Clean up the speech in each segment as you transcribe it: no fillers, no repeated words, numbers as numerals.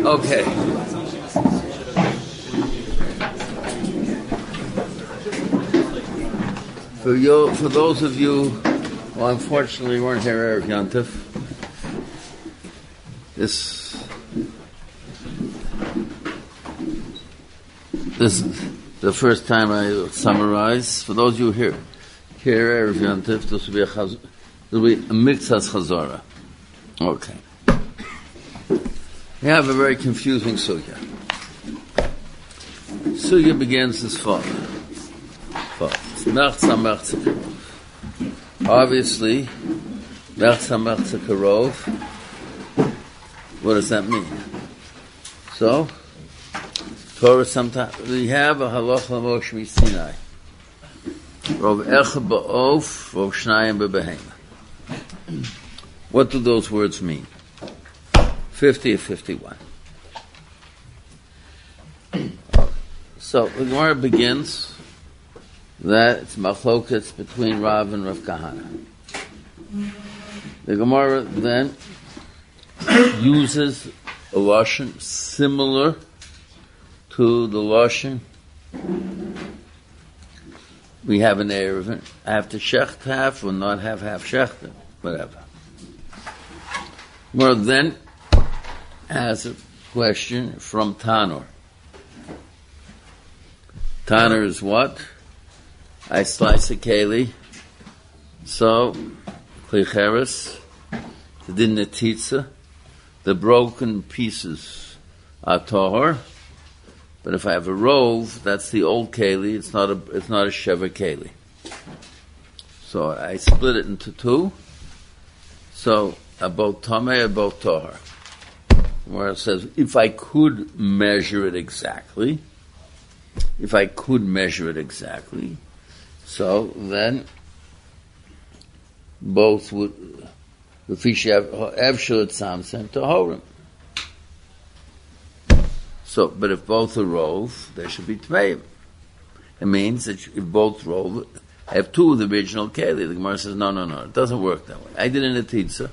Okay. For those of you who unfortunately weren't here Erev Yontif, this is the first time I summarize. For those of you here Erev Yontif, this will be a Mitzvahs Chazorah. Okay. We have a very confusing sugya. Sugya begins as follows. Obviously, Karov. What does that mean? So, Torah sometimes we have a halacha l'Moshe Sinai. Rov echad ba'of, rov shnayim b'behema. What do those words mean? 50 or 51. So the Gemara begins that it's machlokas between Rav and Rav Kahana. The Gemara then uses a lashon similar to the lashon we have in Erevin. Have to shecht half or not have half shecht, whatever. Gemara then has a question from Tanur. Tanur is what? I slice a keli, so klicheres, the din netitza, the broken pieces are tahor. But if I have a rove, that's the old keli. It's not a sheva keli. So I split it into two. So about tameh, about tahor. Where it says, if I could measure it exactly, so then both would tahorim. So, but if both are rove, there should be tmeim. It means that if both rove have two of the original keli, the Gemara says, no, it doesn't work that way. I did in a titza.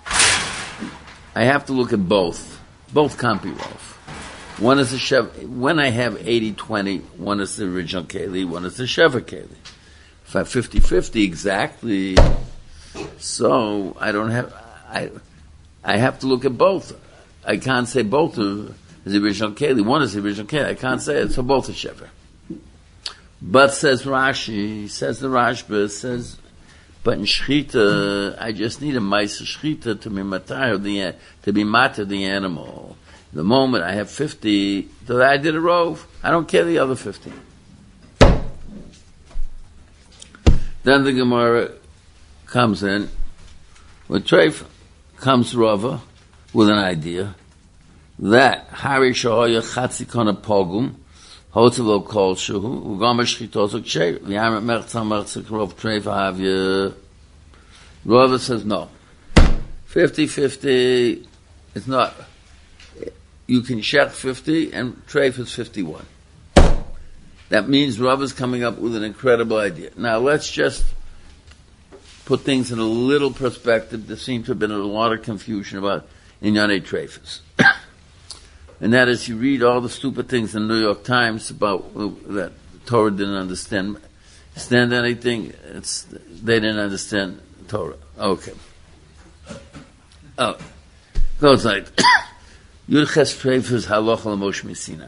I have to look at both. Both can't be rove. One is the sheva. When I have 80-20, one is the original keli, one is the sheva keli. If I have 50-50 exactly, so I don't have. I have to look at both. I can't say both is the original keli. One is the original keli. I can't say it. So both are sheva. But says Rashi, says the Rashba, says, but in shchita, I just need a ma'aser shchita to be matar the animal. The moment I have 50, that I did a rove, I don't care the other 50. Then the Gemara comes in, with Treif comes Rava with an idea that Hari Shahoya Chatzi Kona Pogum, Hotelo Kol Shuhu, Ugama Shchitosok Shev, Yamet Mertzah Mertzah Rov Treif Havya. Rava says no. 50-50, it's not. You can shech 50 and treif is 51. That means Rav is coming up with an incredible idea. Now let's just put things in a little perspective. There seems to have been a lot of confusion about Inyane treifas. And that is, you read all the stupid things in the New York Times about that Torah didn't understand anything. They didn't understand Torah. Okay. Oh, goes like Yurches treifas halacha l'Moshe Sinai.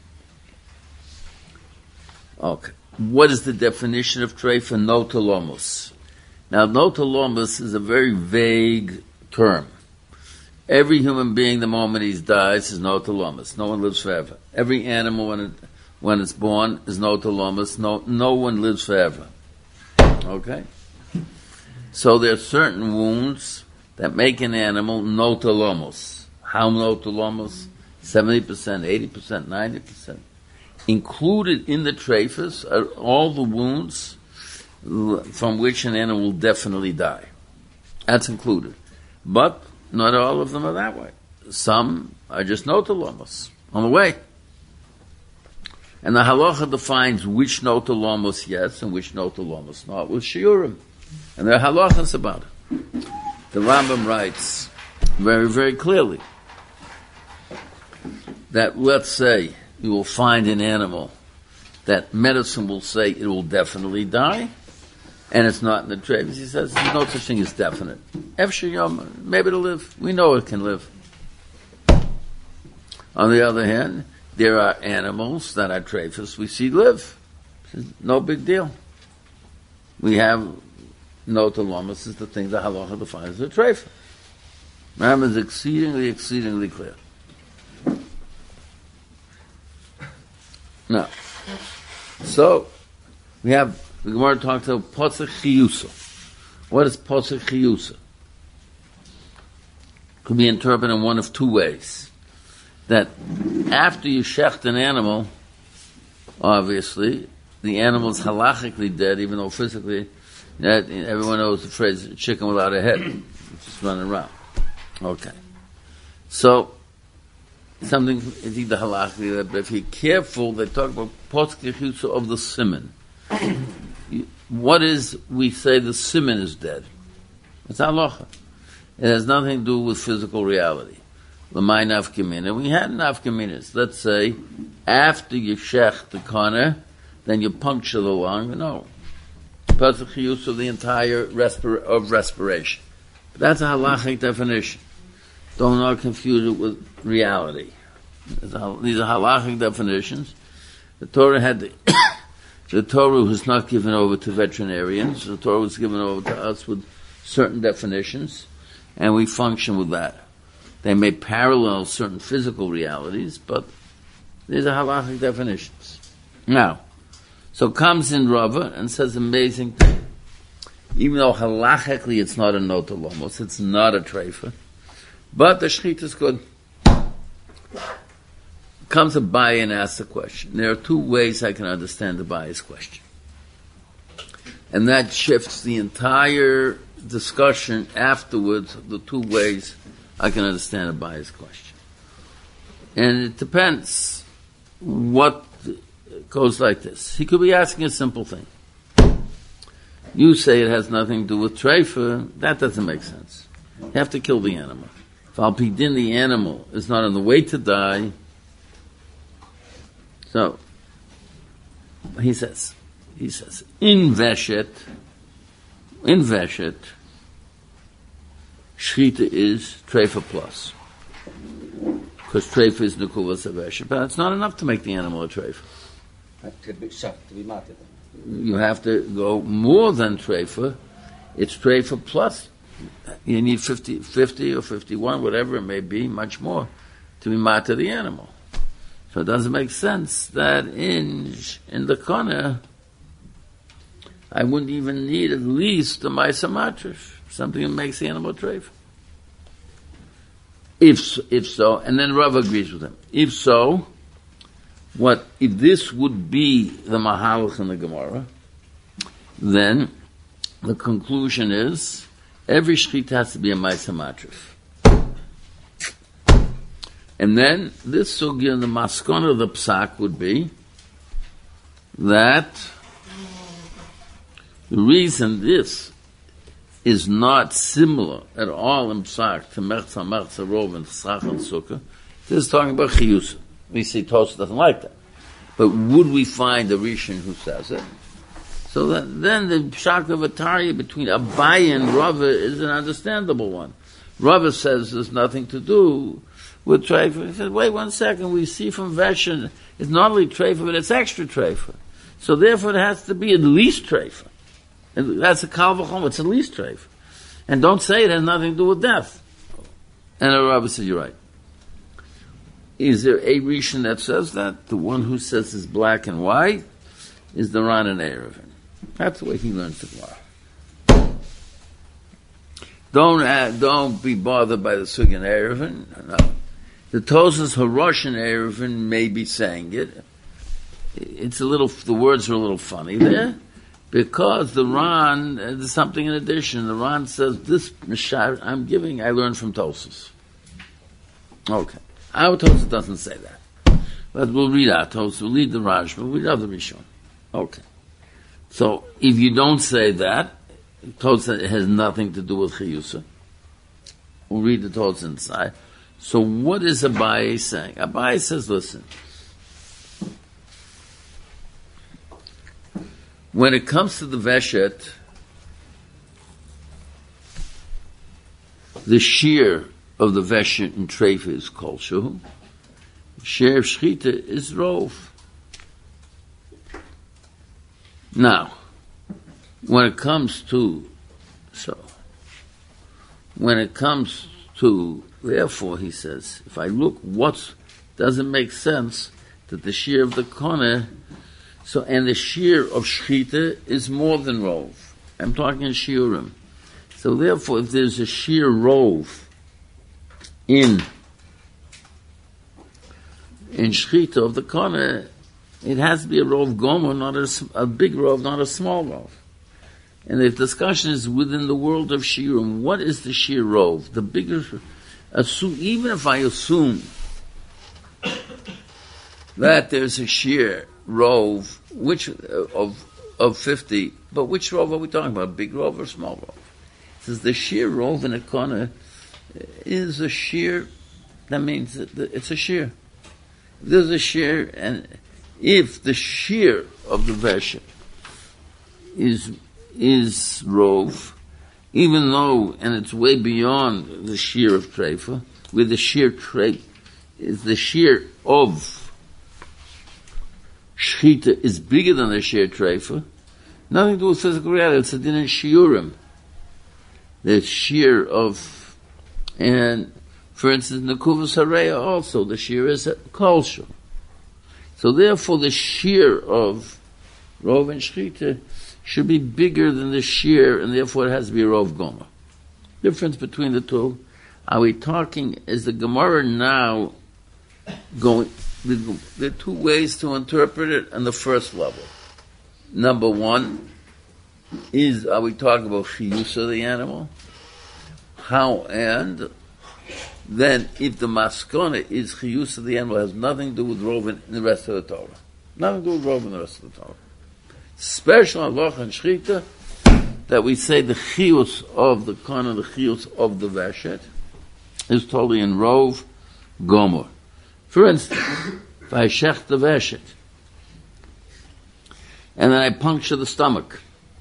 Okay. What is the definition of treifa? Notolomos. Now, notolomos is a very vague term. Every human being, the moment he dies, is notolomos. No one lives forever. Every animal, when it's born, is notolomos. No one lives forever. Okay? So there are certain wounds that make an animal notolomos. How notolomos? 70%, 80%, 90%. Included in the treifas are all the wounds from which an animal will definitely die. That's included. But not all of them are that way. Some are just notolomos on the way. And the halacha defines which notolomos yes and which notolomos not with shiurim. And there are halachas about it. The Rambam writes very, very clearly that, let's say, you will find an animal that medicine will say it will definitely die, and it's not in the treif. He says there's no such thing as definite. Maybe it'll live. We know it can live. On the other hand, there are animals that are treifus we see live. No big deal. We have nota lomus is the thing the halacha defines as a treif. Ram is exceedingly, exceedingly clear. Now, so we have the Gemara talks about posach chiyusa. What is posach chiyusa? Could be interpreted in one of two ways. That after you shecht an animal, obviously, the animal is halachically dead, even though physically, everyone knows the phrase chicken without a head, just running around. Okay. So, something is either halachically, but if you're careful, they talk about posach chiyusa of the siman. What is, we say the siman is dead? It's halacha. It has nothing to do with physical reality. L'may nafkamina. We had nafkaminas. Let's say, after you shech the corner, then you puncture the lung. No. Posach chiyusa of the entire respiration. But that's a halachic definition. Don't not confuse it with reality. These are halachic definitions. The Torah had the Torah was not given over to veterinarians. The Torah was given over to us with certain definitions, and we function with that. They may parallel certain physical realities, but these are halachic definitions. Now, so comes in Rava and says amazing thing. Even though halachically it's not a nota lomos, it's not a treifa, but the shechita is good. Comes Abaye and asks the question. There are two ways I can understand Abaye's question. And that shifts the entire discussion afterwards, the two ways I can understand Abaye's question. And it depends what goes like this. He could be asking a simple thing. You say it has nothing to do with treifa, that doesn't make sense. You have to kill the animal. If al pidin the animal is not on the way to die, so, he says, in Veshet, Shchita is Treifa plus. Because Treifa is Nekulas of Veshet, but it's not enough to make the animal a Treifa. To be mated. You have to go more than Treifa. It's Treifa plus. You need 50 or 51, whatever it may be, much more, to be mated the animal. So it doesn't make sense that in the corner, I wouldn't even need at least a Maisa Matrish, something that makes the animal treif. If so, and then Rav agrees with him. If so, if this would be the Mahalach in the Gemara, then the conclusion is every shchita has to be a Maisa Matrish. And then this sugya, the maskon of the psak would be that the reason this is not similar at all in psak to mechza, rov, and tzach and sukkah, this is talking about chiyusa. We see Tosfos doesn't like that. But would we find a Rishon who says it? So that, then the psak of Atari between Abaye and Rava is an understandable one. Rava says there's nothing to do with treifa. He said, wait 1 second, we see from Veshen, it's not only treifa, but it's extra treifa. So therefore it has to be at least treifa. And that's a kal v'chol, it's at least treifa. And don't say it has nothing to do with death. And the Rabbi said, you're right. Is there a Rishon that says that? The one who says it's black and white is the Ran and Erevin. That's the way he learns the Gemara. Don't be bothered by the Sugan Erevin. No. The Tosfos Harosh and Erevin may be saying it. The words are a little funny there, because the Ran, there's something in addition. The Ran says, this Mishar I'm giving, I learned from Tosfos. Okay. Our Tosfos doesn't say that. But we'll read our Tosfos, we'll read the Raj, we'll read other Rishon. Okay. So, if you don't say that, Tosfos has nothing to do with Chiyusa. We'll read the Tosfos inside. So what is Abaye saying? Abaye says, listen, when it comes to the Veshet, the shear of the Veshet and Treifa is Kol Shehu. Shear of Shechita is Rov. Now, when it comes to, therefore, he says, if I look what doesn't make sense, that the shear of the Koneh, and the shear of Shechita is more than Rov. I'm talking Shiurim. So therefore, if there's a shear Rov in Shechita of the Koneh, it has to be a Rov Gomer, not a big Rov, not a small Rov. And the discussion is within the world of Shiurim. What is the shear Rov? The bigger, even if I assume that there's a shear Rov, of 50, but which Rov are we talking about? Big Rov or small Rov? It says the shear Rov in a Koneh is a shear, that means that it's a shear. There's a shear, and if the shear of the Veshet is Rov, even though, and it's way beyond the shear of Treifa, where the shear is the shear of Shechita is bigger than the shear Treifa, nothing to do with physical reality, it's a din in Shiurim. The shear of, and for instance, Nekuvas Hareya also, the shear is Kol Shehu. So therefore the shear of Rov and Shechita should be bigger than the shear, and therefore it has to be Rov Gomer. Difference between the two, are we talking, is the Gemara now going, there are two ways to interpret it on the first level. Number one is, are we talking about Chiyus of the animal? How, and then if the Maskona is Chiyus of the animal, has nothing to do with Rov in the rest of the Torah. Nothing to do with Rov in the rest of the Torah. Special Halacha and Shechita, that we say the Chiyus of the Kana, the Chiyus of the Veshet, is totally in Rov Gomer. For instance, if I shech the Veshet, and then I puncture the stomach,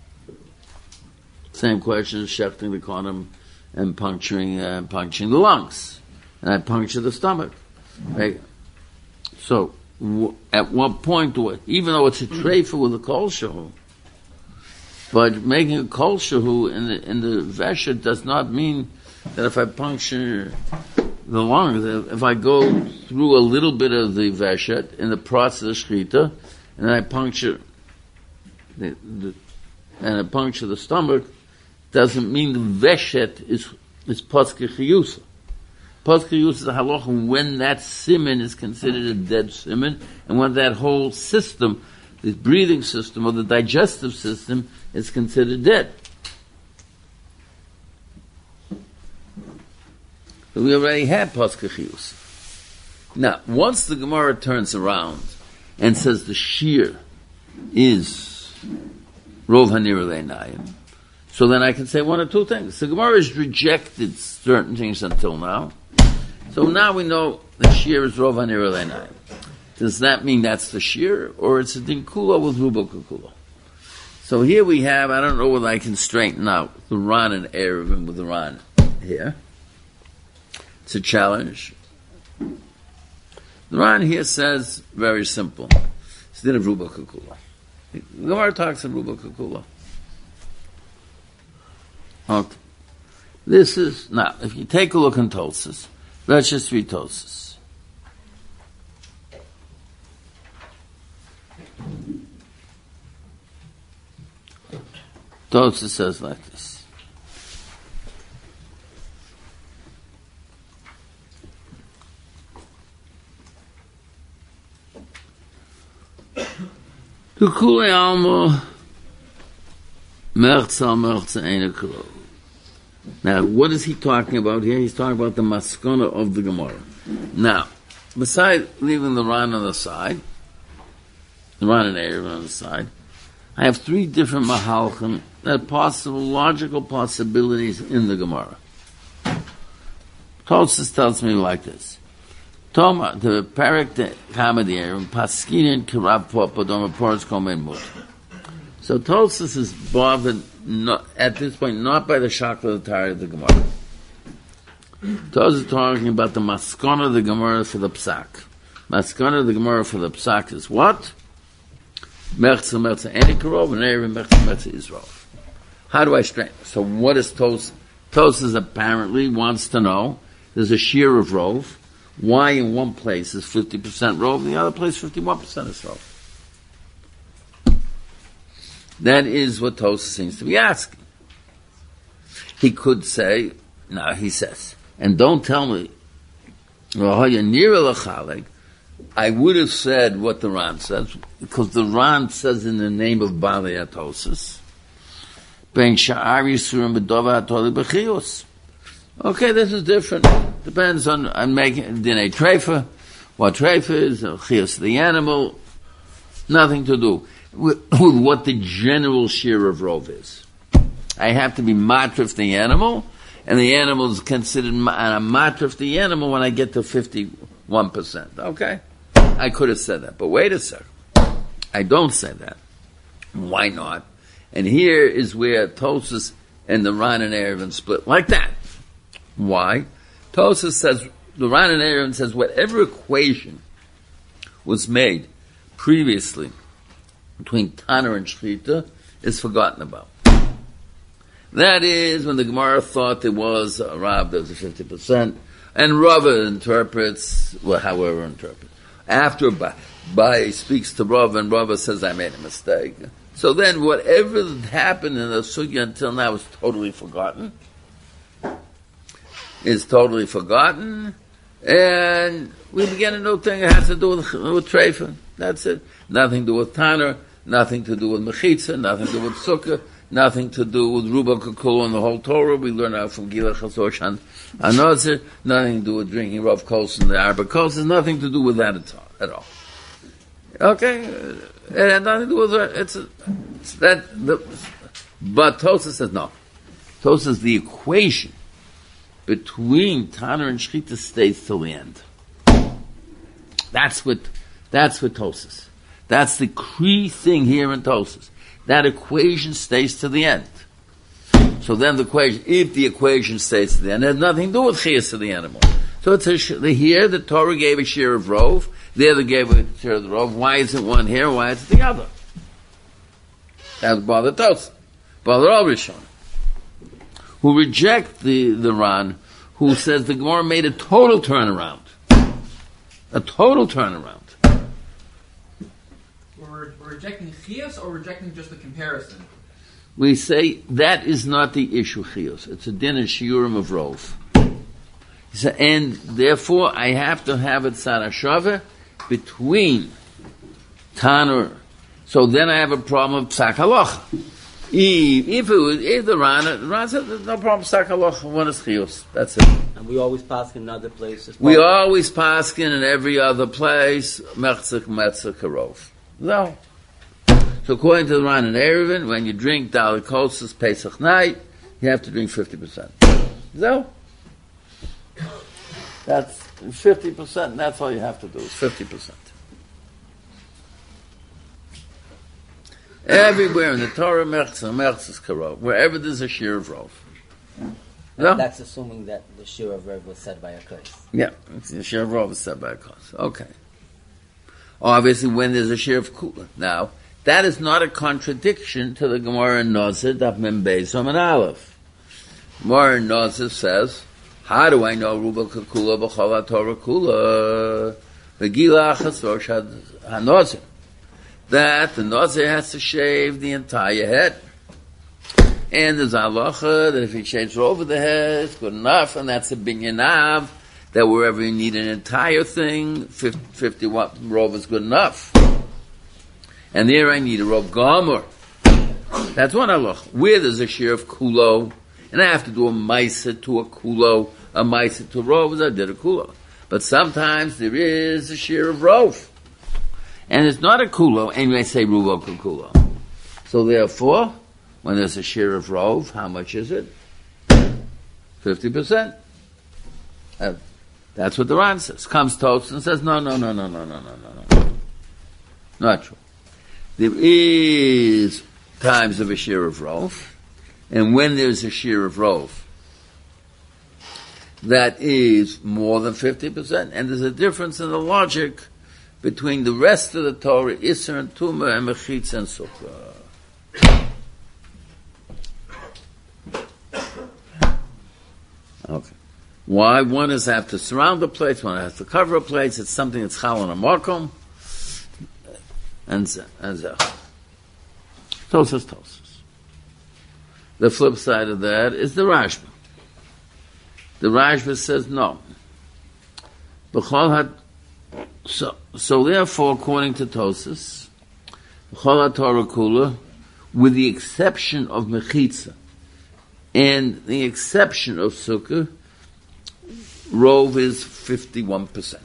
same question as shechting the Kana and puncturing the lungs, and I puncture the stomach. Right? So, at what point do it, even though it's a treifa with a kol shehu, but making a kol shehu in the veshet does not mean that if I puncture the lungs, if I go through a little bit of the veshet in the process of shechita, and then I puncture and I puncture the stomach, doesn't mean the veshet is paske chiyusa. Paske chiyusa is a halacha when that siman is considered a dead siman, and when that whole system, the breathing system or the digestive system, is considered dead. So we already had paske chiyusa. Now, once the Gemara turns around and says the shear is rov hanir leinayim, so then I can say one or two things. The Gemara has rejected certain things until now. So now we know the shear is rov hanir leinayim. Does that mean that's the shear, or it's a dinkula with rubo kukula? So here we have, I don't know whether I can straighten out the Ran and Erevin with the Ran here. It's a challenge. The Ran here says, very simple, it's din of rubo kukula. The Gemara talks of rubo kukula. Okay. This is, now, if you take a look in Tosfos, let's just read Tosfos. Tosfos says like this. Kukule alma merza merza eine kro. Now, what is he talking about here? He's talking about the maskana of the Gemara. Now, besides leaving the Ran on the side, the Ran and Erev on the side, I have three different mahalchim that are possible, logical possibilities in the Gemara. Tosfos tells me like this. Toma, the parak the kamadier, paskinin kirab podoma poros komen mut. So Tosfos is bothered at this point not by the shakla of the Torah of the Gemara. Tosfos is talking about the maskana of the Gemara for the psak. Maskana of the Gemara for the psak is what? Mechza mechza enikarov and Erev mechza mechza Israel. How do I straighten? So what is Tosfos? Tosfos apparently wants to know there's a shear of rov. Why in one place is 50% rov, in the other place 51% is rov? That is what Tosfos seems to be asking. He could say, no, he says, and don't tell me, I would have said what the Ran says, because the Ran says in the name of Balei Tosfos, okay, this is different. Depends on making dinei treifa, what treifa is, chios the animal, nothing to do with what the general shear of rov is. I have to be matrif the animal, and the animal is considered a matrif the animal when I get to 51%. Okay? I could have said that, but wait a second. I don't say that. Why not? And here is where Tosfos and the Ran and Erevin split like that. Why? Tosfos says, the Ran and Erevin says, whatever equation was made previously between Tanur and Shechita is forgotten about. That is, when the Gemara thought there was a Rav, there was a 50%, and Rava interprets, well, however interprets. After Bai speaks to Rava, and Rava says, I made a mistake. So then whatever happened in the sugya until now is totally forgotten. Is totally forgotten. And we begin a new thing that has to do with treifa. That's it. Nothing to do with Tanur, nothing to do with Mechitza, nothing to do with Sukkah, nothing to do with Ruba Kukul and the whole Torah. We learn out from Gila Chasosh and Anozir. Nothing to do with drinking Rav Kos and the Arba Kos. There's nothing to do with that at all. Okay? It had nothing to do with it. But Tosfos says no. Tosfos says the equation between Tanur and Shechita stays till the end. That's what Tosfos. That's the key thing here in Tosfos. That equation stays to the end. So then if the equation stays to the end, it has nothing to do with chiyas of the animal. So it's here the Torah gave a share of rov, the other gave a share of the rov. Why isn't one here? Why is it the other? That's bother Tosfos. Bother Al Rishon, who reject the Ran, who says the Gemara made a total turnaround. A total turnaround. We're rejecting chiyas or rejecting just the comparison? We say that is not the issue, chiyos. It's a din and shiurim of rov. So, and therefore I have to have it sarashava between Tanur. So then I have a problem of psak halacha. If the Ran said there's no problem psak halacha, one is chiyos. That's it. And we always pass in other places. We always pass in every other place, mechzik, metzah, karov. No. So according to the Ran and Erevin, when you drink Dalit Kosas Pesach night, you have to drink 50%. No. That's 50%, and that's all you have to do, is 50%. Everywhere in the Torah, Mechzis Karov, wherever there's a shear of rov. No? That's assuming that the shear of rov was said by a kos. Yeah, the shear of rov is said by a kos. Okay. Obviously, when there's a shear of kula. Now, that is not a contradiction to the Gemara in Nozir, Daf Mem Beis Amud Aleph. Gemara in Nozir says, how do I know Ruba Kula B'chol Torah Kula? V'gila Achasor HaNozir. That the Nozir has to shave the entire head. And there's halacha that if he shaves over the head, it's good enough, and that's a binyanav, that wherever you need an entire thing, 50 rov is good enough. And there I need a rov gomer. That's one halacha. Where there's a shear of kulo, and I have to do a maisa to a kulo, a maisa to rov, I did a kulo. But sometimes there is a shear of rov. And it's not a kulo, and I say ruvo kulo. So therefore, when there's a shear of rov, how much is it? 50%. That's what the Ran says. Comes Tosfos and says, no. Not true. There is times of a shear of rov, and when there's a shear of rov, that is more than 50%, and there's a difference in the logic between the rest of the Torah, Isser and Tumah, and Mechitza and Sukkah. Okay. Why? One is have to surround the place, one has to cover a place, it's something that's chal on a makom, and Tosfos. The flip side of that is the Rashba. The Rashba says no. So therefore, according to Tosfos, B'chol HaTorah Kula, with the exception of Mechitza and the exception of Sukkah, Rov is 51%.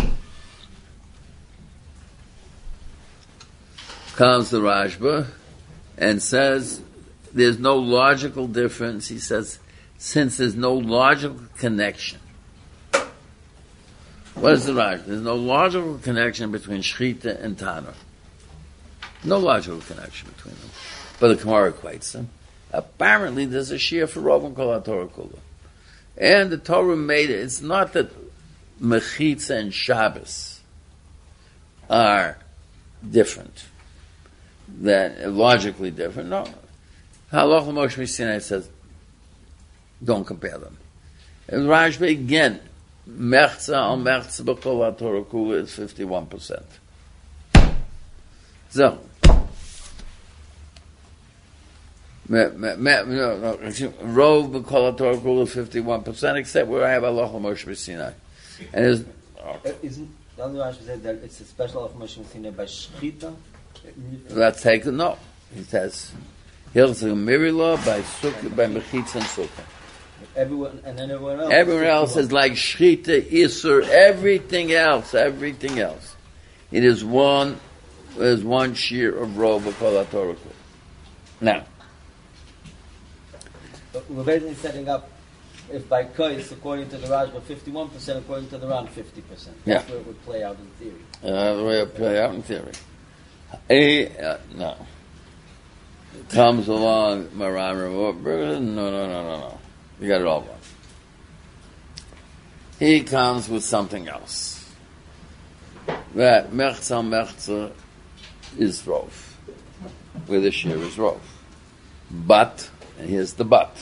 Comes the Rashba and says there's no logical difference. He says, since there's no logical connection. What is the Rashba? There's no logical connection between Shechita and Tanur. No logical connection between them. But the Gemara equates them. Apparently there's a shear for Rov and Kol HaTorah Kula. And the Torah made it. It's not that Mechitza and Shabbos are different, that logically different. No. Halacha Moshe Sinai says, don't compare them. And Rashba again, Mechza al Mechza b'Kol HaTorah Kula is 51%. So, Rov b'Kol HaTorah Kula is 51%, except where I have Halacha Moshe Sinai. And isn't the other Rashi said that it's a special Halacha Moshe Sinai by Shechita? That's taken, no. He says, here's the Mirila by Sukkah, by Mechitza and Sukkah. Everyone else. Everyone else is like Shechita, Isser, everything else. It is one shear of Rov b'Kol HaTorah Kula. Now, but we're basically setting up, if by Kais, according to the Rashba, 51%, according to the Ran, 50%. That's where it would play out in theory. The way it play out in theory. No. Comes along Maran Rav, no. You got it all wrong. He comes with something else. That Mechza is Rov. Where the shear is Rov. But, and here's the but.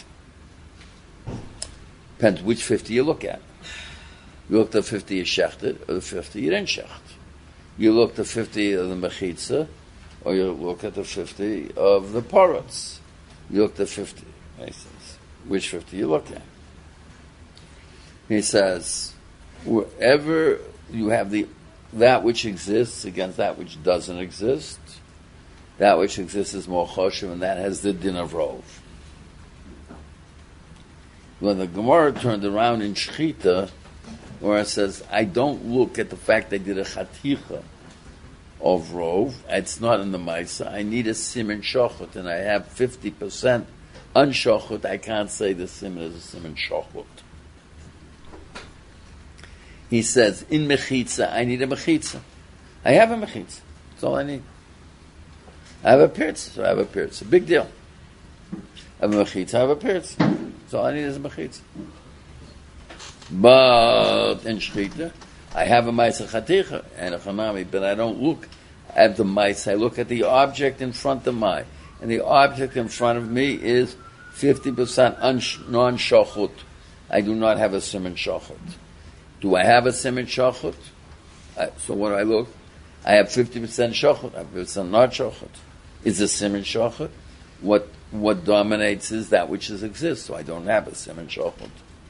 Depends which 50 you look at. You look at the 50 you shechted, or the 50 you didn't shecht. You look at the 50 of the Mechitza, or you look at the 50 of the Parrots. You look at the 50. He says, which 50 you look at? He says, wherever you have that which exists against that which doesn't exist, that which exists is more choshev, and that has the din of Rov. When the Gemara turned around in Shechita, where it says, I don't look at the fact I did a chaticha of Rov, it's not in the Maisa, I need a siman shachut, and I have 50% unshachut, I can't say the siman is a siman shachut. He says, in Mechitza, I need a Mechitza. I have a Mechitza. That's all I need. I have a Pirtz, so I have a Pirtz. A big deal. I have a Mechitza, I have a Pirtz. So all I need is a Mechitza. But in Shechita, I have a Maisa Chaticha and a Chanami, but I don't look at the Maisa. I look at the object in front of me. And the object in front of me is 50% non-shachut. I do not have a siman shachut. Do I have a siman shachut? So what do I look? I have 50% shachut. I have 50% not shachut. Is a siman shachut? What dominates is that which exists. So I don't have a siman shachut.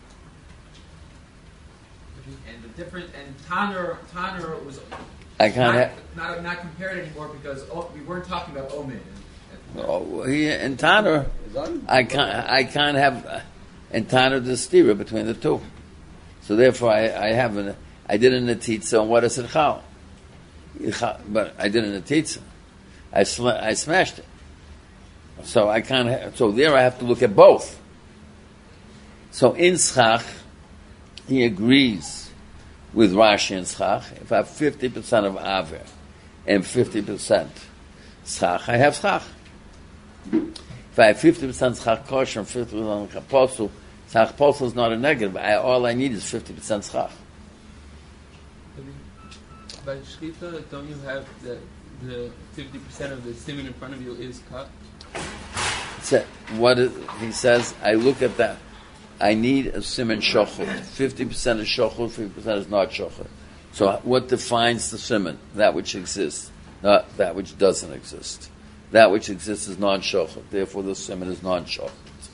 And the different and Tanur was I can't not compared anymore because we weren't talking about Omen. In Tanur, I can't have in Tanur the stira between the two. So therefore, I did a netitza. And what is it chal? But I did a netitza. I smashed it. So I can't. So there, I have to look at both. So in schach, he agrees with Rashi and Schach. If I have 50% of Aver and 50% Schach, I have Schach. If I have 50% Schach kosher and 50% Schach posel, Schach posel is not a negative. All I need is 50% Schach. By Shechita, don't you have the 50% of the siman in front of you is cut? He says, I look at that. I need a siman shochut. 50% is shochut, 50% is not shochut. So what defines the siman? That which exists, not that which doesn't exist. That which exists is non-shochut. Therefore, the siman is non-shochut.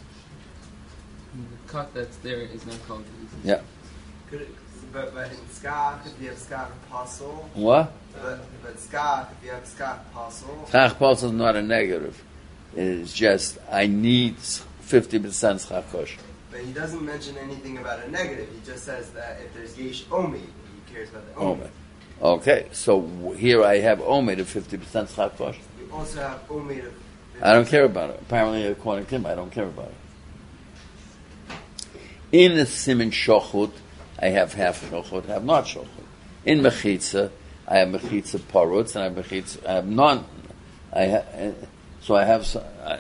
The cut that's there is not called. Yeah. But in Skach, if you have Skach apostle. What? But Skach, if you have Skach apostle. Schach apostle is not a negative. It's just, I need 50% schach kosher. But he doesn't mention anything about a negative. He just says that if there's yesh omed, he cares about the omed. Okay, so here I have omed of 50% schach kosher. You also have omed of 50%. I don't care about it. Apparently, according to him, I don't care about it. In the siman shochut, I have half shochut, I have not shochut. In mechitza, I have mechitza parutz, and I have none. So I have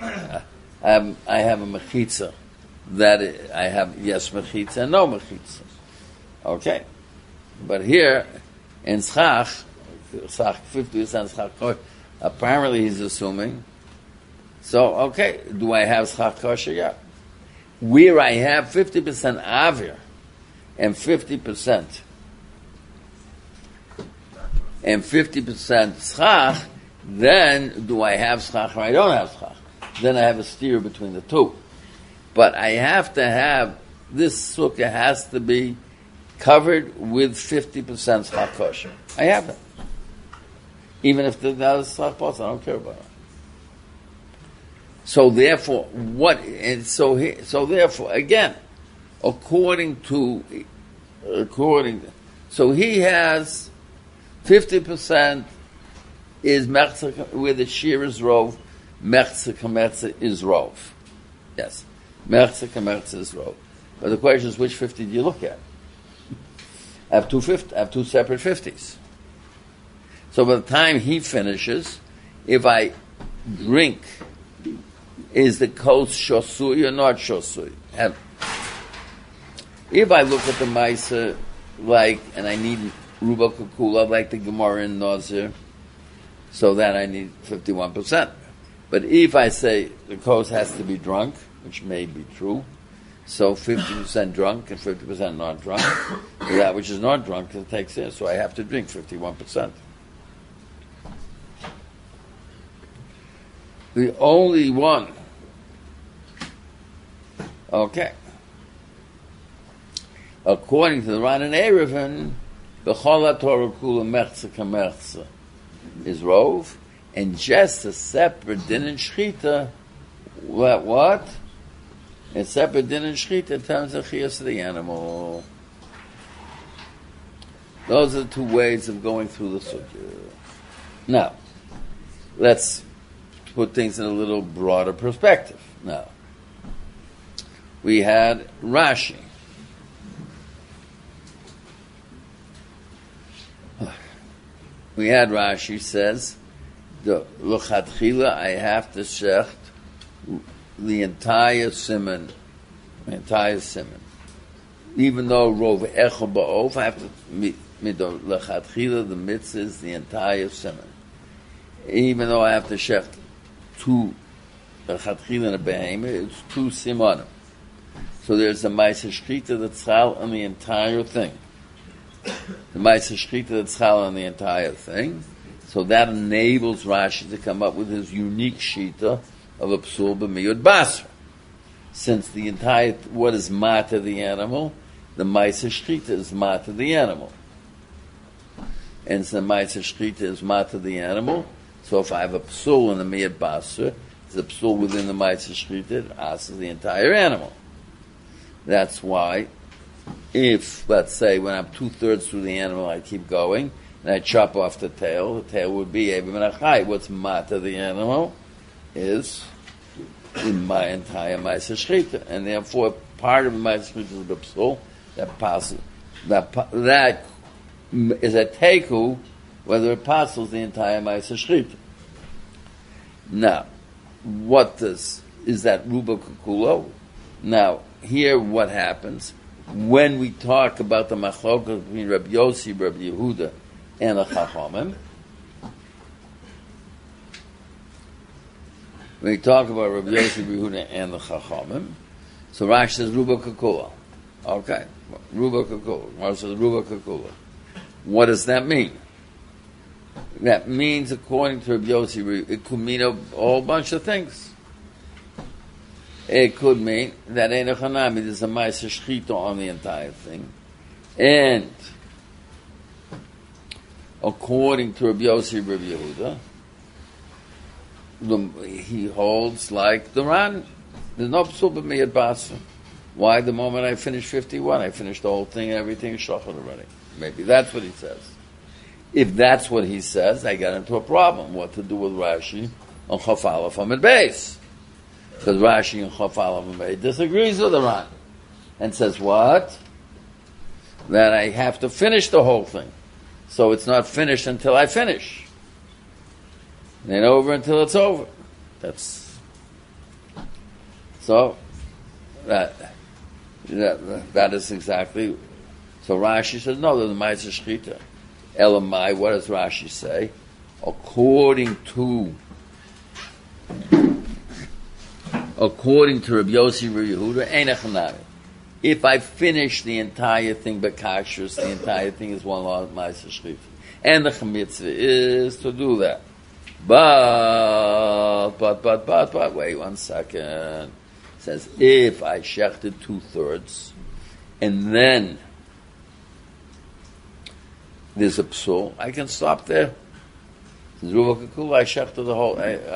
a mechitza that I have yes mechitza and no mechitza. Okay, but here in schach 50% schach kosher. Apparently he's assuming. So okay, do I have schach kosher? Yeah. Where I have 50% avir and 50% schach, then do I have schach or I don't have schach? Then I have a steer between the two. But I have to have, this sukkah has to be covered with 50% schach kosher. I have it. Even if the other schach posel, I don't care about it. So therefore, therefore, again, so he has 50% is mechza, where the shear is rov, mechza is rov. Yes. Mechza is rov. But the question is, which 50 do you look at? I have two separate 50s. So by the time he finishes, if I drink, is the kos shosui or not shosui? And if I look at the Maisa, and I need Ruba Kukula, like the Gemara in Nazir, so then I need 51%. But if I say the kos has to be drunk, which may be true, so 50% drunk and 50% not drunk, that which is not drunk it takes in, so I have to drink 51%. The only one. Okay. According to the Ran and Erevin, the B'chol Torah Kula Mechza Kamerza is Rov, and just a separate din and shchita. What? A separate din and shchita in terms of chiyas of the animal. Those are the two ways of going through the sukkah. Now, let's put things in a little broader perspective. Now, we had Rashi. Rashi says, the l'chatchila, I have to shecht the entire siman. Even though rov echel ba'of, I have to l'chatchila, the mitzvah is the entire siman. Even though I have to shecht two l'chatchila and a behemoth, it's two simanim. So there's a Maisa Shchita that's chal on the entire thing. The Maisa Shchita that's chal on the entire thing. So that enables Rashi to come up with his unique Shita of a psul b'miyud basra. Since the entire, what is mata the animal? The Maisa Shchita is mata the animal. And so the Maisa Shchita is mata the animal. So if I have a psul in the miyud basra, there's a psul within the Maisa Shchita, it asks the entire animal. That's why, if, let's say, when I'm 2/3 through the animal, I keep going, and I chop off the tail would be Ebi Menachai. What's mata the animal is in my entire Maisa Shchita. And therefore, part of the Maisa Shchita is the psul, that is a teku, whether it passes the entire Ma'aser Shechita. Now, is that Ruba Kukulo? Now, here what happens when we talk about the machlokas between Rabbi Yossi, Rabbi Yehuda, and the Chachamim. When we talk about Rabbi Yossi, Rabbi Yehuda, and the Chachamim, so Rashi says Ruba Kukulo. Okay, Ruba Kukulo. Rashi says Ruba Kukulo. What does that mean? That means, according to Rabbi Yossi, it could mean a whole bunch of things. It could mean that Ein Echanami, there's a Ma'aser Shechita on the entire thing. And according to Rabbi Yossi, Rabbi Yehuda, he holds like the Ran. There's no psul b'miyad basa. Why? The moment I finish 51, I finished the whole thing and everything is shachar already. Maybe that's what he says. If that's what he says, I get into a problem. What to do with Rashi on Chaf Aleph Amud Beis? Because Rashi and Chaf Aleph Amud Beis disagrees with the Ran and says what? That I have to finish the whole thing. So it's not finished until I finish. It ain't over until it's over. That's so. That is exactly. So Rashi says no. There's a Ma'aser Shechita. Elamai. What does Rashi say? According to Rabbi Yossi, Rabbi Yehuda, Ein Echanami. If I finish the entire thing b'kashrus, the entire thing is one lot of Ma'aser Shechita, and the mitzvah is to do that. But wait 1 second. It says if I shechted 2/3, and then there's a psul, I can stop there. I shechted the whole,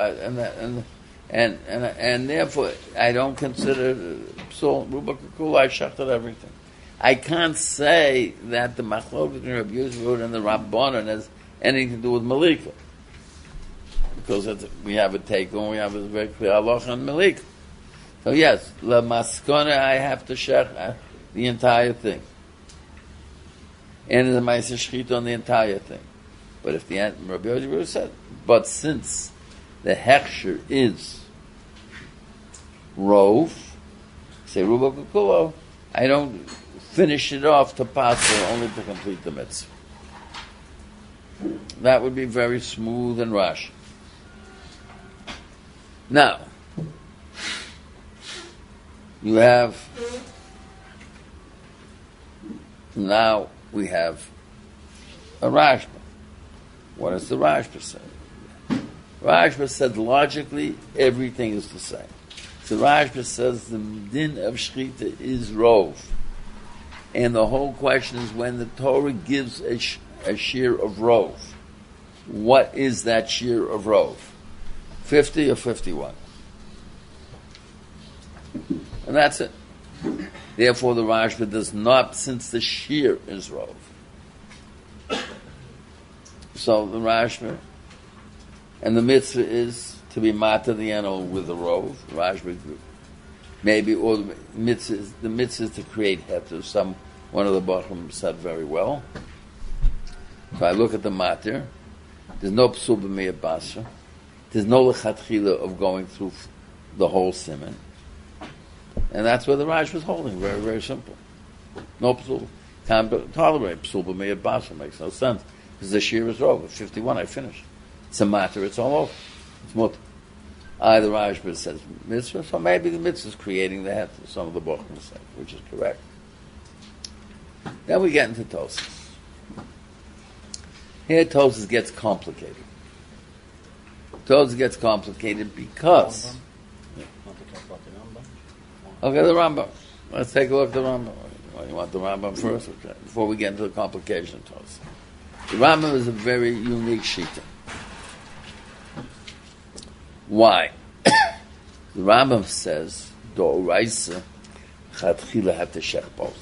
and therefore I don't consider psul Ruba Kukula. I shechted everything. I can't say that the machlok between Rabbi Yossi and the Rabbanon has anything to do with Malika, because we have a take and we have a very clear halacha on Malika. So yes, la maskona, I have to shech the entire thing, and the Ma'aser Shechita on the entire thing. But if the Rabbi Yossi said, but since the hechsher is rov, say Ruba Kukulo, I don't finish it off to pass only to complete the mitzvah. That would be very smooth and rash. Now, we have a Rashba. What does the Rashba say? Rashba said logically everything is the same. So Rashba says the din of Shechita is rov. And the whole question is when the Torah gives a shear of rov, what is that shear of rov? 50 or 51? And that's it. Therefore the Rashba does not, since the shear is rov. So the Rashba, and the mitzvah is to be mata the animal with the rov. Rashba, maybe, or the mitzvah is to create heter. One of the Bachim said very well. If I look at the matir, there's no psul b'miyad basra. There's no lechatchila of going through the whole siman. And that's where the Rash was holding. Very, very simple. No psul. Can't tolerate psul b'miyad basra. Makes no sense. Because the shear is over. 51, I finished. It's a matter, it's all over. It's mut. Either Rashba says mitzvah, so maybe the mitzvah is creating the heter, some of the Bochum say, which is correct. Then we get into Tosas. Here Tosas gets complicated. Tosas gets complicated because... Okay, the Rambam. Let's take a look at the Rambam. Well, you want the Rambam first? Okay. Before we get into the complication of Tosas. The Rambam is a very unique shita. Why? The Rambam says, Do'oraisa chatchila had to shech both.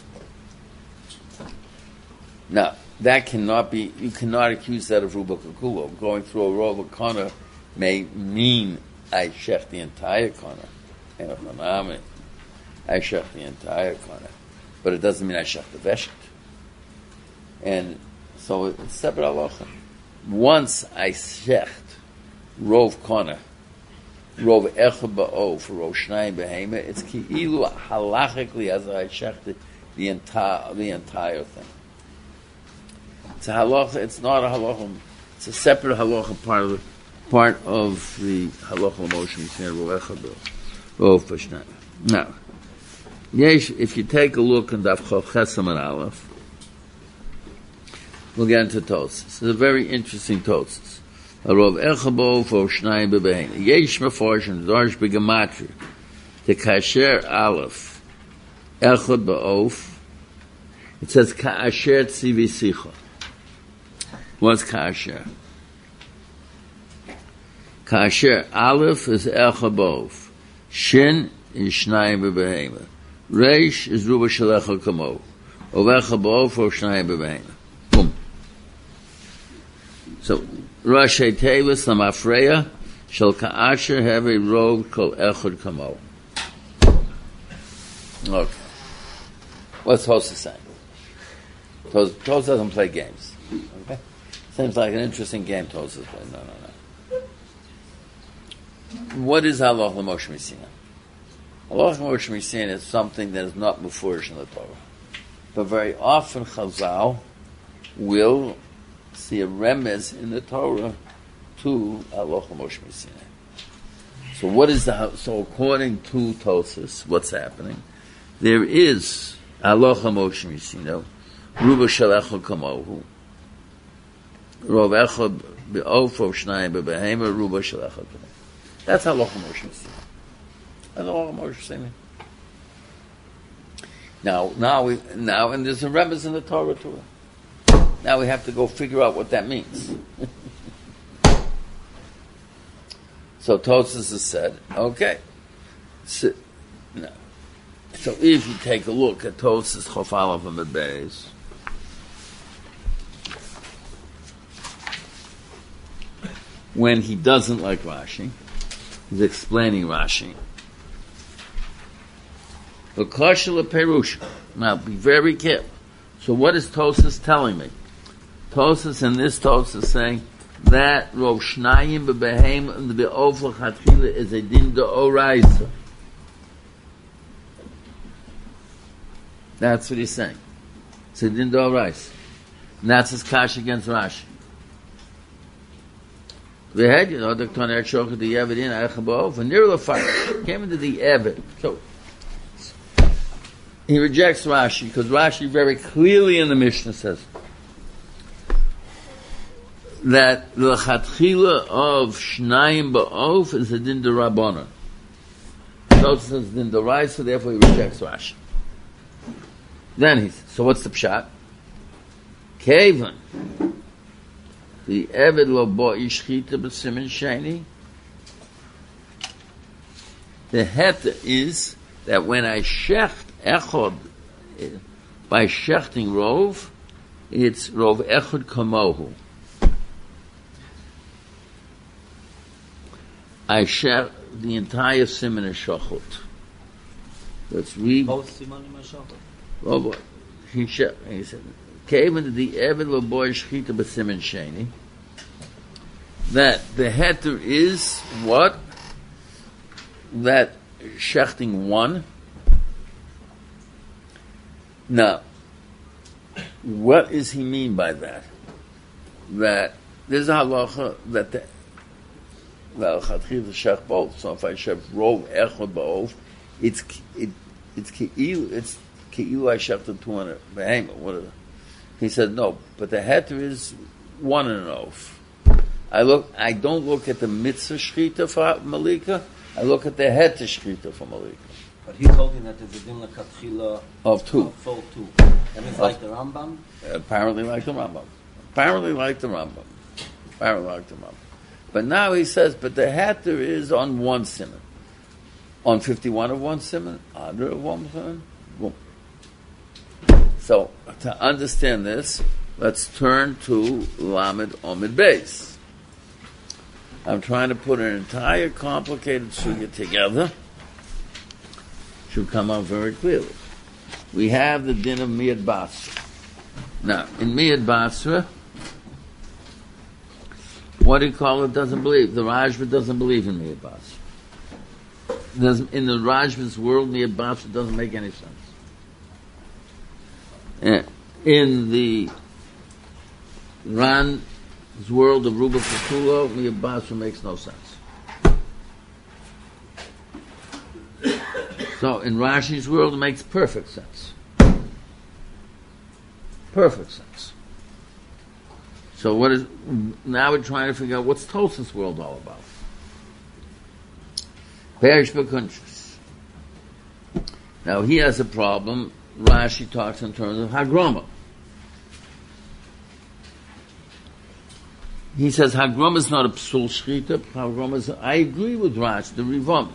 Now, that cannot be, you cannot accuse that of Ruba Kukulo. Going through a row of a corner may mean I shech the entire corner. I shech the entire corner. but it doesn't mean I shech the veshet. And so it's separate halacha. Once I shecht rov kona, rov echad ba'of, rov shnayim behema, it's ki'ilu halachically as I shechted the entire thing. It's a halacha. It's not a halacha. It's a separate halacha part of the halacha motion. Rov echad rov shnayim. Now, if you take a look in Daf Chesam and Aleph, we'll get into Tosas. It's a very interesting Tosas. Rov echad ba'of rov shnayim behema. Yesh meforshim darsh begematria the kasher Aleph echad ba'of. It says ka'asher tzivi sicha. What's ka'asher? Ka'asher Aleph is echad ba'of. Shin is shnayim b'behema. Reish is ruba shelecha kamo. Ovecha ba'of or shnayim b'behema. Boom. So, Rashi Tevis Lamafreya shall ka'asher have a rov kol echad kamo. Okay. What's Tosas saying? Tosas doesn't play games. Okay? Seems like an interesting game Tosas plays. No. What is Halacha Moshe Messina? Halacha Moshe Messina is something that is not beforish in the Torah. But very often Chazal will see a remez in the Torah to Halacha Moshe Messina. So what is so according to Tosas, what's happening? There is Halacha Moshe Messina, Ruba Shalecha Kamohu, Rov echad ba'of rov shnayim b'behema, Ruba Shalecha Kamohu. That's Halacha Moshe Messina. That's Halacha Moshe Messina. Now, and there's a remez in the Torah to it. Now we have to go figure out what that means. So Tosas has said, okay. So if you take a look at Tosas Chof Aleph and Beis, when he doesn't like Rashi, he's explaining Rashi. Now be very careful. So what is Tosas telling me? Tosas in this Tosas saying that Rov Shnayim b'Behem and the Be'of l'Chatchila is a din d'oraisa. That's what he's saying. It's a din d'oraisa. And that's his kash against Rashi. We had, the Toner Shochet the Yevid in Eicha Ba'of and near the fire came into the Yevid. So he rejects Rashi because Rashi very clearly in the Mishnah says that the Chatchila of Shnayim Ba'of is a din d'Rabbanan. So it says din d'Oraisa, so therefore he rejects Rashi. Then he says, so what's the pshat? Kevan the Eved lo bo ishchita b'simin sheni. The heta is that when I shecht echod by shechting rov, it's rov echod kamohu. I shecht the entire siman shachot. Let's read. Both simanim shachot. Oh boy, he said. Came the Eved lo boy shchita b'simin sheni. That the heter is what? That shechting one. Now, what does he mean by that? That there's a halacha that the chatchila shech both. So if I shech rov echad ba'of, it's keilu I shechted 200 behema. Whatever. He said no, but the heter is 1 and an oaf. I don't look at the mitzvah shchita for malika. I look at the heter shchita for malika. But he told me that there's a din l'katchila of 2. Full 2. That means like the Rambam? Apparently like the Rambam. But now he says, but the heter is on 1 siman. On 51 of 1 siman, 100 of 1 siman. Boom. So, to understand this, let's turn to Lamed Omid Beis. I'm trying to put an entire complicated sugya together. Should come out very clearly. we have the din of Miyad Basra. Now, in Miyad Basra, what do you call it? Doesn't believe. The Rajva doesn't believe in Miyad Basra. In the Rajva's world, Miyad Basra doesn't make any sense. In the Ran's world of Ruba Katulo, Miyad Basra makes no sense. So in Rashi's world, it makes perfect sense. Perfect sense. So now we're trying to figure out what's Tosafos' world all about. Perish B'Kuntrus. Now he has a problem. Rashi talks in terms of Hagroma. He says Hagroma is not a psul shchita. Hagroma is, I agree with Rashi, the Rivom.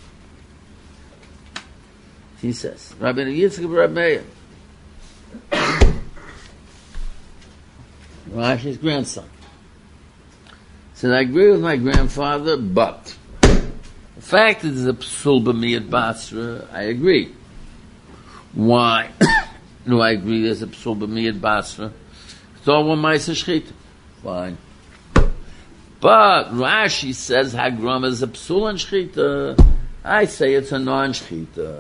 He says, Rabbi Yitzchak Rabbi Meir, Rashi's grandson, said, I agree with my grandfather, but the fact that there's a psul b'miyat basra, I agree. Why do I agree there's a psul b'miyat basra? It's all one ma'aser shchita. Fine. But Rashi says Hagroma is a psul and shchita. I say it's a non-shchita.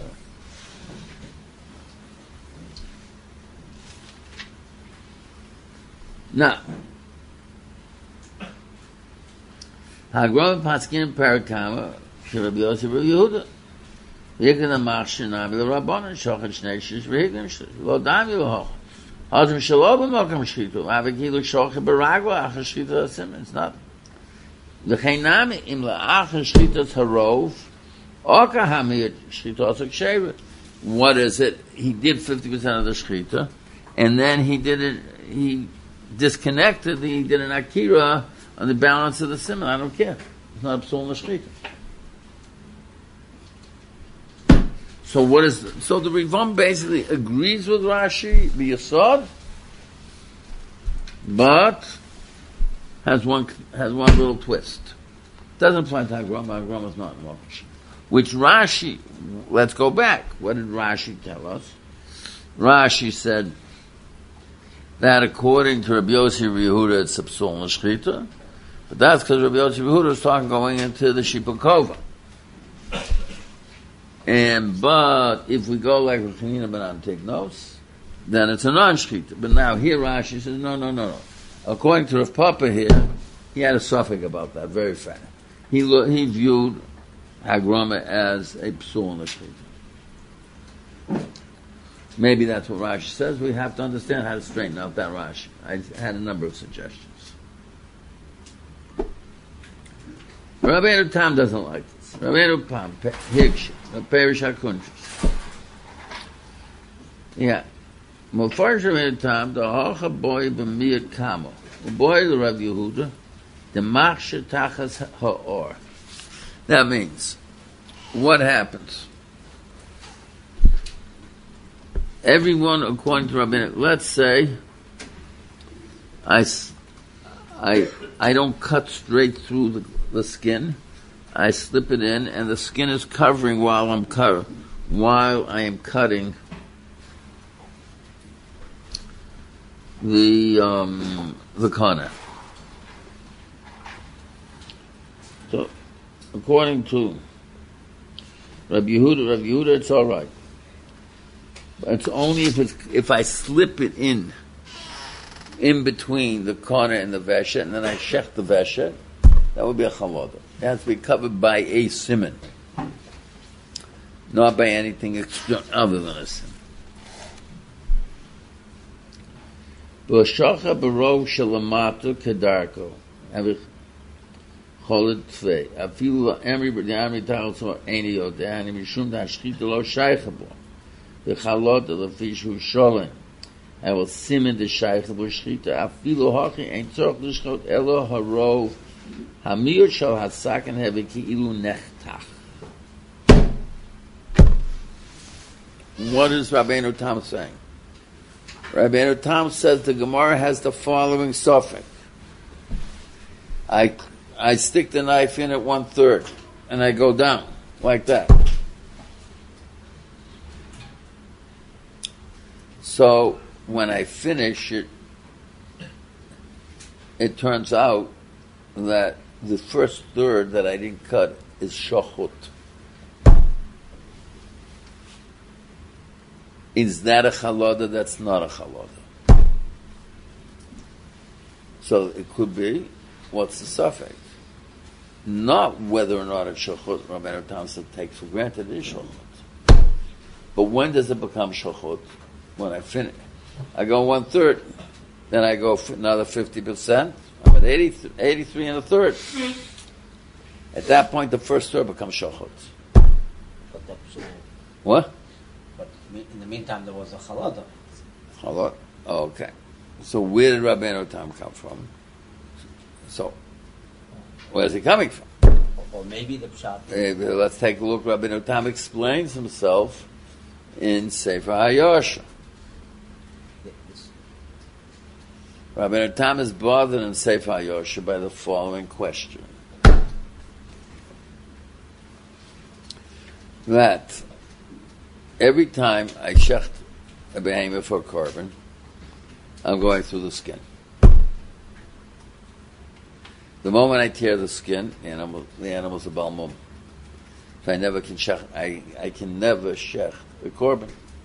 Now, Hagroma paskin parakama Rabbi Yosef Rabbi Yehuda. V'yikana machshinam l'rabbanan shochet shnei shish v'higdim shish lo dam yilohoch. Hazim shelo b'mokam shchitu avakilu shochet baragwa achar shchita asim. It's not. V'cheinami im la'achar shchita harov oka hamiyat shchita asok shevet. What is it? He did 50% of the shchita, and then he disconnected, he did an akira on the balance of the simon. I don't care. It's not a psul in the shchita. So so the Rivam basically agrees with Rashi, b'yasod, but has one little twist. Doesn't apply to Hagroma. Hagroma is not involved. Which Rashi, let's go back. What did Rashi tell us? Rashi said that according to Rabbi Yossi Yehuda, it's a psul l'shchita, but that's because Rabbi Yossi Yehuda is talking going into the Shipakova. But if we go like Rechanina Banan take notes, then it's a non-shchita. But now here Rashi says, no. According to Rav Papa here, he had a suffix about that, very fast. He viewed Hagroma as a psul l'shchita. Maybe that's what Rashi says. We have to understand how to straighten out that Rashi. I had a number of suggestions. Rabbeinu Tam doesn't like this. Rabbeinu Tam, Higsh, Perish HaKuntris. Yeah. Mufarish Rabbeinu Tam, the Hocha boy b'miyat kamo. The boy the Rav Yehuda, the machshe tachas ha'or. That means, what happens? Everyone, according to Rabbeinu, let's say, I don't cut straight through the skin. I slip it in, and the skin is covering while I am cutting the kana. So, according to Rabbi Yehuda, it's all right. But it's only if I slip it in between the kana and the veshet, and then I shech the veshet, that would be a chavodah. It has to be covered by a siman, not by anything extra other than a siman. B'shacha b'rov shalamata kedarko avich cholet tvei afilu emri b'diamri talso eini yodeani mishum da'ashchita lo shaycha bo v'chalot lefish hu sholem. I will simen the shaycha b'shchita afilu hachi ein tzorch l'shchot elo harov hamiyot shal hasaken heve ki'ilu nechtach. What is Rabbeinu Tam saying? Rabbeinu Tam says the Gemara has the following suffix. I stick the knife in at 1/3 and I go down like that. So when I finish it, it turns out that the first third that I didn't cut is shachut. Is that a chalada? That's not a chalada. So it could be, what's the suffix? Not whether or not it's shachut. Rabbeinu Tam takes for granted it is shachut. But when does it become shachut? When I finish. I go 1/3. Then I go another 50%. I'm at 83 and a third. At that point, the first third becomes shachut. But that's, What? but in the meantime, there was a chalada. Chalot. Oh, okay. So where did Rabbeinu Tam come from? So, where's he coming from? Or maybe the pshat. Let's take a look. Rabbeinu Tam explains himself in Sefer HaYosha. Rabbeinu Tam is bothered in Sefer HaYosha by the following question. That every time I shecht a behemoth for carbon, I'm going through the skin. The moment I tear the skin, the animal's a balmum. If I never can shecht, I can never shecht a carbon.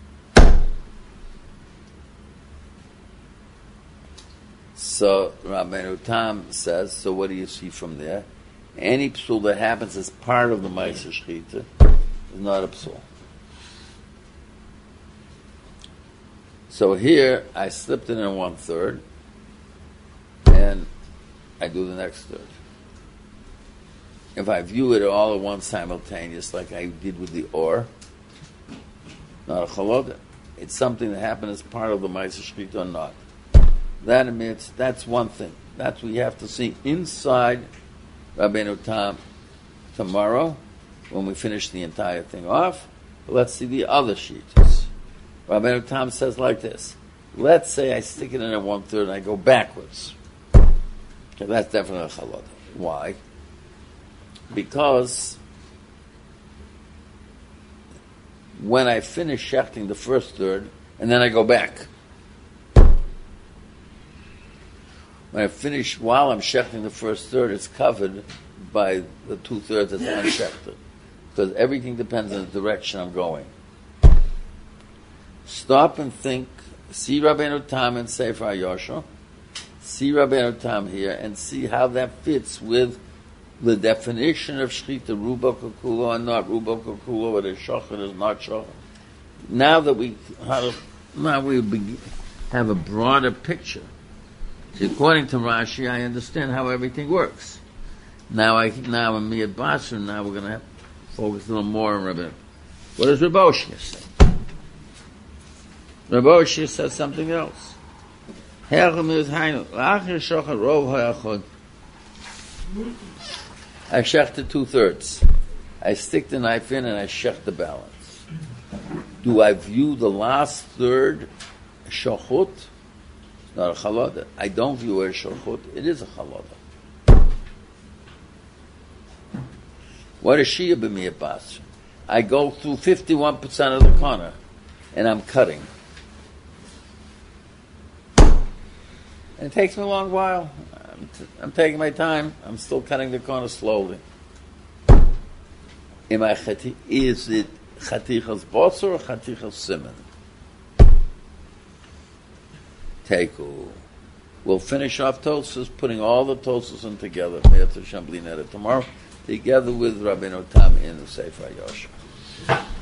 So Rabbeinu Tam says, so what do you see from there? Any psul that happens as part of the Ma'aser Shechita is not a psul. So here, I slipped it in 1/3, and I do the next third. If I view it all at once simultaneous, like I did with the or, not a chaloda. It's something that happened as part of the Ma'aser Shechita or not. That admits, that's one thing. That's what you have to see inside Rabbeinu Tam tomorrow, when we finish the entire thing off. But let's see the other sheets. Rabbeinu Tam says like this. Let's say I stick it in at 1/3 and I go backwards. Okay, that's definitely a chalada. Why? Because when I finish shechting the first third, and then I go back. When I finish, while I'm shechting the first third, it's covered by the 2/3 that's unshechted. Because everything depends on the direction I'm going. Stop and think, see Rabbeinu Tam and Sefer HaYosha, see Rabbeinu Tam here, and see how that fits with the definition of Shechita, Ruba Kukulo and not Ruba Kukulo, whether Shochet is not Shochet. Now that we have a broader picture, according to Rashi, I understand how everything works. Now in Miyad Basra, now we're going to have to focus a little more on Rabbi. What does Rabbi Oshia say? Rabbi Oshia says something else. I shechted 2/3. I stick the knife in and I shech the balance. Do I view the last third shachut? Not a chalada. I don't view it as shachut. It is a chalada. What is Shia b'miyat basra? I go through 51% of the corner, and I'm cutting. And it takes me a long while. I'm taking my time. I'm still cutting the corner slowly. Is it chatichas bosor or chatichas siman? Teiku. We'll finish off Tosfos, putting all the Tosfos in together. Tomorrow, together with Rabbeinu Tam in the Sefer HaYosha.